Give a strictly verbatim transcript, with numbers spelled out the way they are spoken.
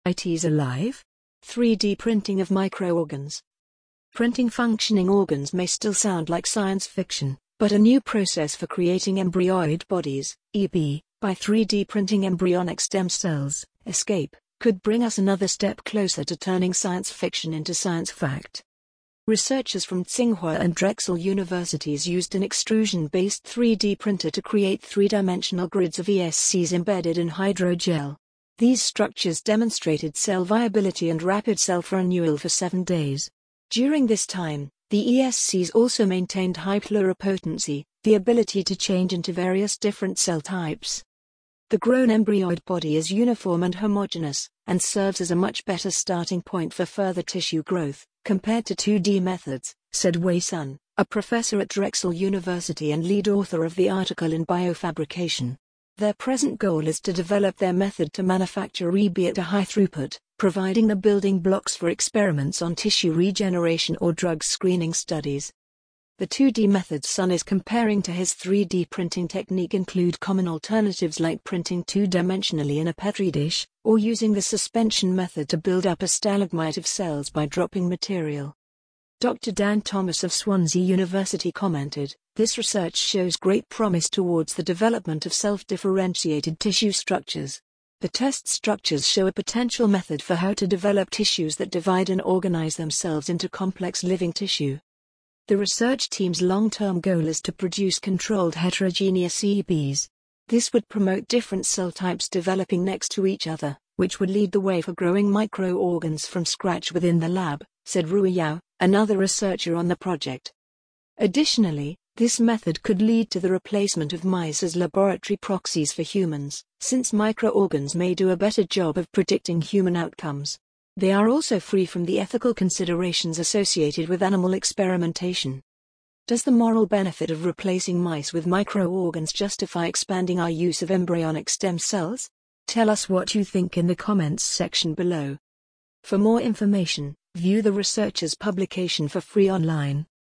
It is alive? three D printing of microorgans. Printing functioning organs may still sound like science fiction, but a new process for creating embryoid bodies, E B, by three D printing embryonic stem cells, ESCAPE, could bring us another step closer to turning science fiction into science fact. Researchers from Tsinghua and Drexel universities used an extrusion-based three D printer to create three-dimensional grids of E S Cs embedded in hydrogel. These structures demonstrated cell viability and rapid self-renewal for seven days. During this time, the E S Cs also maintained high pluripotency, the ability to change into various different cell types. The grown embryoid body is uniform and homogeneous, and serves as a much better starting point for further tissue growth, compared to two D methods, said Wei Sun, a professor at Drexel University and lead author of the article in Biofabrication. Their present goal is to develop their method to manufacture E B at a high throughput, providing the building blocks for experiments on tissue regeneration or drug screening studies. The two D methods Sun is comparing to his three D printing technique include common alternatives like printing two-dimensionally in a petri dish, or using the suspension method to build up a stalagmite of cells by dropping material. Doctor Dan Thomas of Swansea University commented, "This research shows great promise towards the development of self-differentiated tissue structures. The test structures show a potential method for how to develop tissues that divide and organize themselves into complex living tissue." The research team's long-term goal is to produce controlled heterogeneous E Bs. This would promote different cell types developing next to each other, which would lead the way for growing microorgans from scratch within the lab, said Rui Yao, another researcher on the project. Additionally, this method could lead to the replacement of mice as laboratory proxies for humans, since microorgans may do a better job of predicting human outcomes. They are also free from the ethical considerations associated with animal experimentation. Does the moral benefit of replacing mice with microorgans justify expanding our use of embryonic stem cells? Tell us what you think in the comments section below. For more information, view the researchers' publication for free online.